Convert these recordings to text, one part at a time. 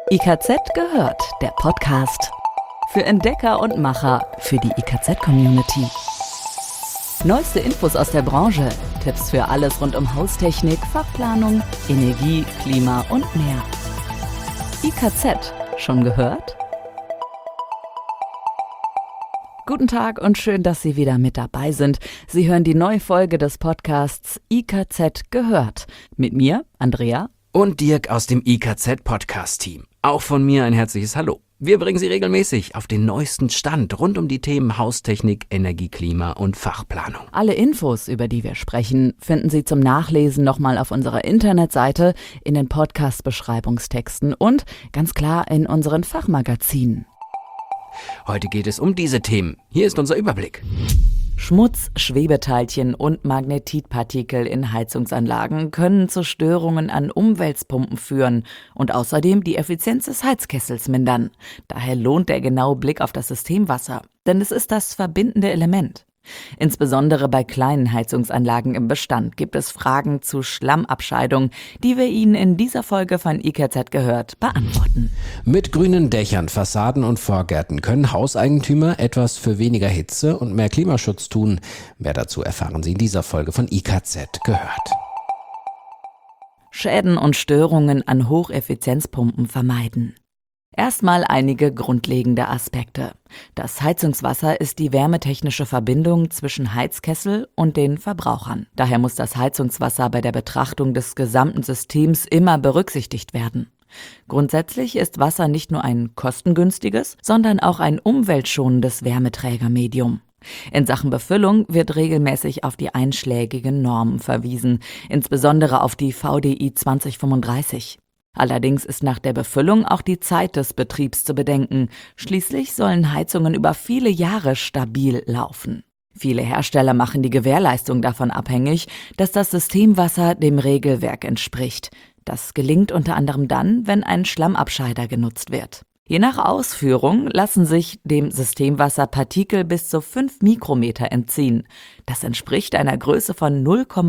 IKZ gehört, der Podcast. Für Entdecker und Macher, für die IKZ-Community. Neueste Infos aus der Branche, Tipps für alles rund um Haustechnik, Fachplanung, Energie, Klima und mehr. IKZ, schon gehört? Guten Tag und schön, dass Sie wieder mit dabei sind. Sie hören die neue Folge des Podcasts IKZ gehört. Mit mir, Andrea. Und Dirk aus dem IKZ-Podcast-Team. Auch von mir ein herzliches Hallo. Wir bringen Sie regelmäßig auf den neuesten Stand rund um die Themen Haustechnik, Energie, Klima und Fachplanung. Alle Infos, über die wir sprechen, finden Sie zum Nachlesen nochmal auf unserer Internetseite, in den Podcast-Beschreibungstexten und ganz klar in unseren Fachmagazinen. Heute geht es um diese Themen. Hier ist unser Überblick. Schmutz, Schwebeteilchen und Magnetitpartikel in Heizungsanlagen können zu Störungen an Umwälzpumpen führen und außerdem die Effizienz des Heizkessels mindern. Daher lohnt der genaue Blick auf das Systemwasser, denn es ist das verbindende Element. Insbesondere bei kleinen Heizungsanlagen im Bestand gibt es Fragen zu Schlammabscheidung, die wir Ihnen in dieser Folge von IKZ gehört beantworten. Mit grünen Dächern, Fassaden und Vorgärten können Hauseigentümer etwas für weniger Hitze und mehr Klimaschutz tun. Mehr dazu erfahren Sie in dieser Folge von IKZ gehört. Schäden und Störungen an Hocheffizienzpumpen vermeiden. Erstmal einige grundlegende Aspekte. Das Heizungswasser ist die wärmetechnische Verbindung zwischen Heizkessel und den Verbrauchern. Daher muss das Heizungswasser bei der Betrachtung des gesamten Systems immer berücksichtigt werden. Grundsätzlich ist Wasser nicht nur ein kostengünstiges, sondern auch ein umweltschonendes Wärmeträgermedium. In Sachen Befüllung wird regelmäßig auf die einschlägigen Normen verwiesen, insbesondere auf die VDI 2035. Allerdings ist nach der Befüllung auch die Zeit des Betriebs zu bedenken. Schließlich sollen Heizungen über viele Jahre stabil laufen. Viele Hersteller machen die Gewährleistung davon abhängig, dass das Systemwasser dem Regelwerk entspricht. Das gelingt unter anderem dann, wenn ein Schlammabscheider genutzt wird. Je nach Ausführung lassen sich dem Systemwasser Partikel bis zu 5 Mikrometer entziehen. Das entspricht einer Größe von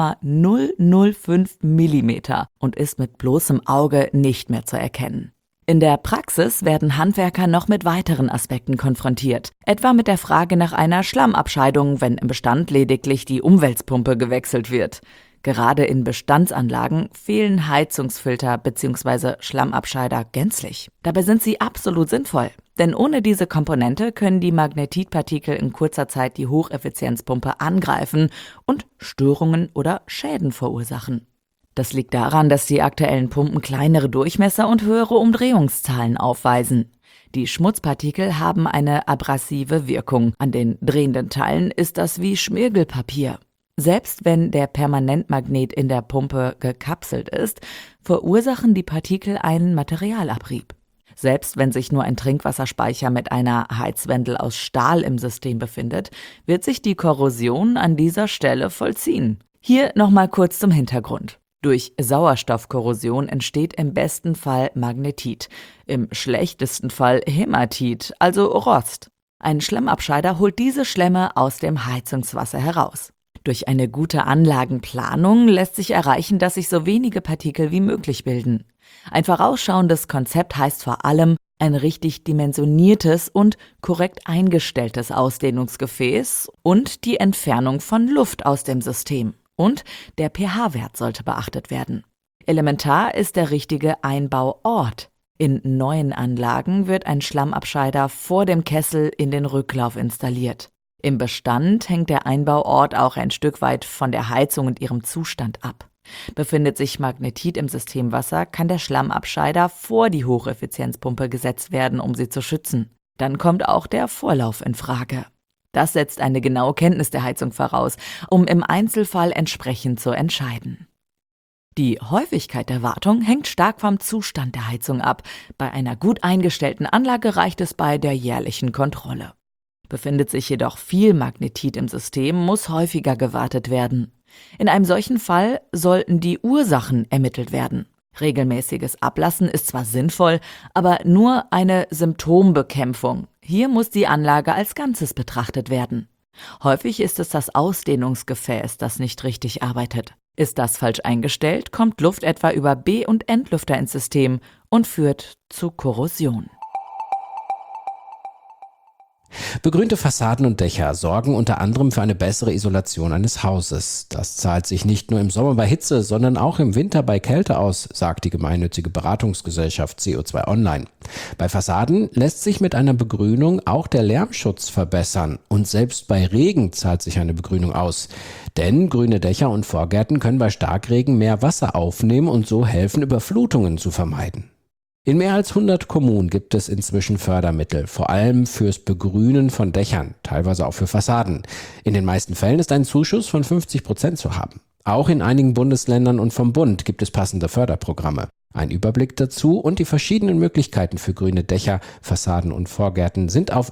0,005 Millimeter und ist mit bloßem Auge nicht mehr zu erkennen. In der Praxis werden Handwerker noch mit weiteren Aspekten konfrontiert, etwa mit der Frage nach einer Schlammabscheidung, wenn im Bestand lediglich die Umwälzpumpe gewechselt wird. Gerade in Bestandsanlagen fehlen Heizungsfilter bzw. Schlammabscheider gänzlich. Dabei sind sie absolut sinnvoll, denn ohne diese Komponente können die Magnetitpartikel in kurzer Zeit die Hocheffizienzpumpe angreifen und Störungen oder Schäden verursachen. Das liegt daran, dass die aktuellen Pumpen kleinere Durchmesser und höhere Umdrehungszahlen aufweisen. Die Schmutzpartikel haben eine abrasive Wirkung. An den drehenden Teilen ist das wie Schmirgelpapier. Selbst wenn der Permanentmagnet in der Pumpe gekapselt ist, verursachen die Partikel einen Materialabrieb. Selbst wenn sich nur ein Trinkwasserspeicher mit einer Heizwendel aus Stahl im System befindet, wird sich die Korrosion an dieser Stelle vollziehen. Hier nochmal kurz zum Hintergrund. Durch Sauerstoffkorrosion entsteht im besten Fall Magnetit, im schlechtesten Fall Hämatit, also Rost. Ein Schlammabscheider holt diese Schlemme aus dem Heizungswasser heraus. Durch eine gute Anlagenplanung lässt sich erreichen, dass sich so wenige Partikel wie möglich bilden. Ein vorausschauendes Konzept heißt vor allem ein richtig dimensioniertes und korrekt eingestelltes Ausdehnungsgefäß und die Entfernung von Luft aus dem System. Und der pH-Wert sollte beachtet werden. Elementar ist der richtige Einbauort. In neuen Anlagen wird ein Schlammabscheider vor dem Kessel in den Rücklauf installiert. Im Bestand hängt der Einbauort auch ein Stück weit von der Heizung und ihrem Zustand ab. Befindet sich Magnetit im Systemwasser, kann der Schlammabscheider vor die Hocheffizienzpumpe gesetzt werden, um sie zu schützen. Dann kommt auch der Vorlauf in Frage. Das setzt eine genaue Kenntnis der Heizung voraus, um im Einzelfall entsprechend zu entscheiden. Die Häufigkeit der Wartung hängt stark vom Zustand der Heizung ab. Bei einer gut eingestellten Anlage reicht es bei der jährlichen Kontrolle. Befindet sich jedoch viel Magnetit im System, muss häufiger gewartet werden. In einem solchen Fall sollten die Ursachen ermittelt werden. Regelmäßiges Ablassen ist zwar sinnvoll, aber nur eine Symptombekämpfung. Hier muss die Anlage als Ganzes betrachtet werden. Häufig ist es das Ausdehnungsgefäß, das nicht richtig arbeitet. Ist das falsch eingestellt, kommt Luft etwa über B- und Entlüfter ins System und führt zu Korrosion. Begrünte Fassaden und Dächer sorgen unter anderem für eine bessere Isolation eines Hauses. Das zahlt sich nicht nur im Sommer bei Hitze, sondern auch im Winter bei Kälte aus, sagt die gemeinnützige Beratungsgesellschaft CO2 Online. Bei Fassaden lässt sich mit einer Begrünung auch der Lärmschutz verbessern. Und selbst bei Regen zahlt sich eine Begrünung aus. Denn grüne Dächer und Vorgärten können bei Starkregen mehr Wasser aufnehmen und so helfen, Überflutungen zu vermeiden. In mehr als 100 Kommunen gibt es inzwischen Fördermittel, vor allem fürs Begrünen von Dächern, teilweise auch für Fassaden. In den meisten Fällen ist ein Zuschuss von 50% zu haben. Auch in einigen Bundesländern und vom Bund gibt es passende Förderprogramme. Ein Überblick dazu und die verschiedenen Möglichkeiten für grüne Dächer, Fassaden und Vorgärten sind auf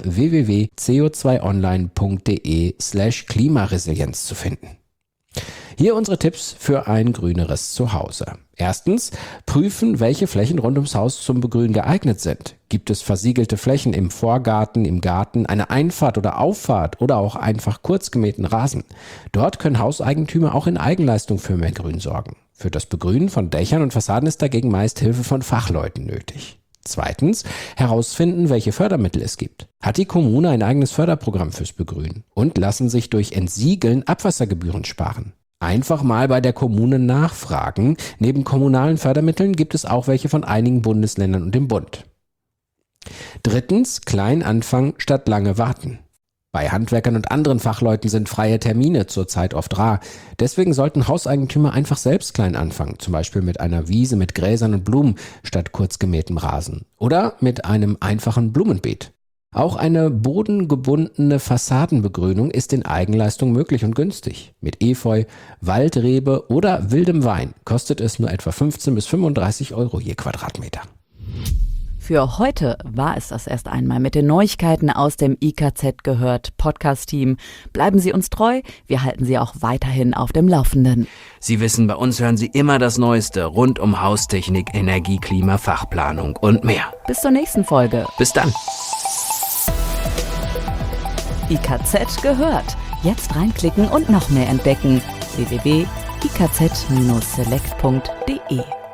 www.co2online.de/Klimaresilienz zu finden. Hier unsere Tipps für ein grüneres Zuhause. Erstens, prüfen, welche Flächen rund ums Haus zum Begrünen geeignet sind. Gibt es versiegelte Flächen im Vorgarten, im Garten, eine Einfahrt oder Auffahrt oder auch einfach kurz gemähten Rasen? Dort können Hauseigentümer auch in Eigenleistung für mehr Grün sorgen. Für das Begrünen von Dächern und Fassaden ist dagegen meist Hilfe von Fachleuten nötig. Zweitens, herausfinden, welche Fördermittel es gibt. Hat die Kommune ein eigenes Förderprogramm fürs Begrünen? Und lassen sich durch Entsiegeln Abwassergebühren sparen? Einfach mal bei der Kommune nachfragen. Neben kommunalen Fördermitteln gibt es auch welche von einigen Bundesländern und dem Bund. Drittens, klein anfangen statt lange warten. Bei Handwerkern und anderen Fachleuten sind freie Termine zurzeit oft rar. Deswegen sollten Hauseigentümer einfach selbst klein anfangen, zum Beispiel mit einer Wiese mit Gräsern und Blumen statt kurz gemähtem Rasen oder mit einem einfachen Blumenbeet. Auch eine bodengebundene Fassadenbegrünung ist in Eigenleistung möglich und günstig. Mit Efeu, Waldrebe oder wildem Wein kostet es nur etwa 15 bis 35 Euro je Quadratmeter. Für heute war es das erst einmal mit den Neuigkeiten aus dem IKZ gehört Podcast-Team. Bleiben Sie uns treu, wir halten Sie auch weiterhin auf dem Laufenden. Sie wissen, bei uns hören Sie immer das Neueste rund um Haustechnik, Energie, Klima, Fachplanung und mehr. Bis zur nächsten Folge. Bis dann. IKZ gehört. Jetzt reinklicken und noch mehr entdecken. www.ikz-select.de